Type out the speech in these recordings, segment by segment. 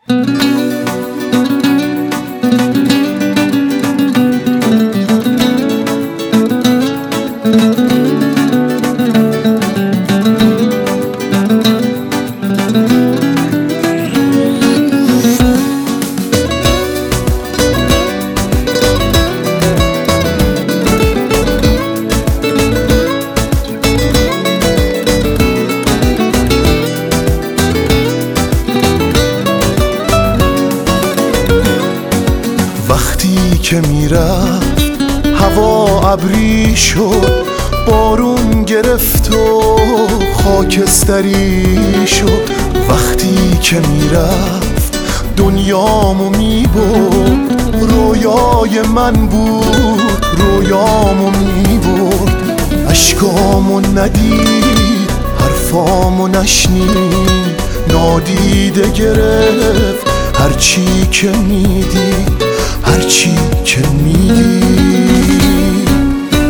وقتی که میرفت هوا ابری شد، بارون گرفت و خاکستری شد. وقتی که میرفت دنیامو میبرد، رویای من بود رویامو میبرد. اشکامو ندید، حرفامو نشنید، نادیده گرفت هرچی که میدید، هرچی که میدید.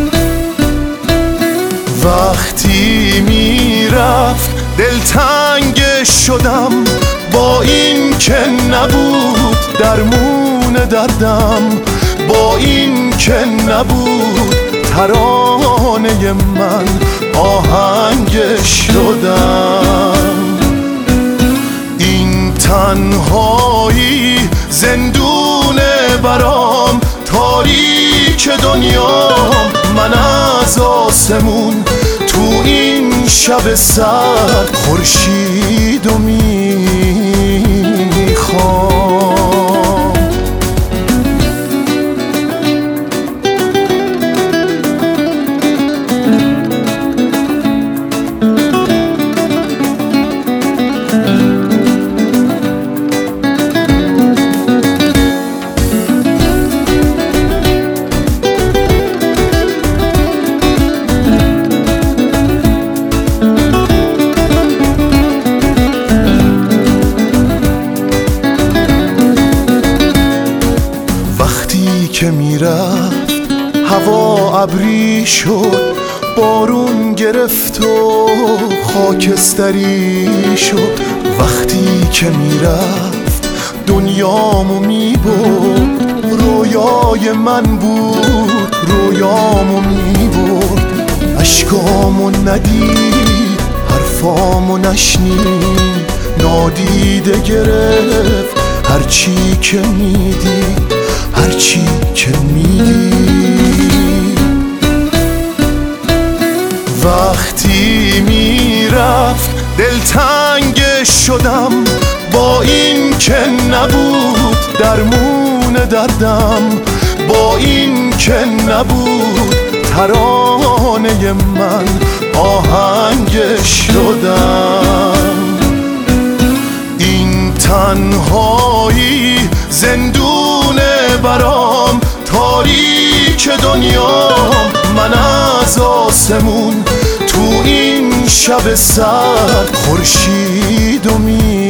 وقتی میرفت دلتنگ شدم، با این که نبود درمون دردم، با این که نبود ترانه من آهنگ شدم. این تنهایی زندونه برام، تاریک دنیام من از آسمون. تو این شب سرد خورشیدو میخوام. که میرفت هوا ابری شد، بارون گرفت و خاکستری شد. وقتی که میرفت دنیامو میبرد، رویای من بود رویامو میبرد. اشکامو ندید، حرفامو نشنید، نادیده گرفت هرچی که میدید، هرچی که میدید. وقتی میرفت دلتنگ شدم، با این که نبود درمون دردم، با این که نبود ترانه من آهنگ شدم. این تنهایی زندونه برام، تاریک دنیام من از آسمون. تو این شب سرد خورشیدو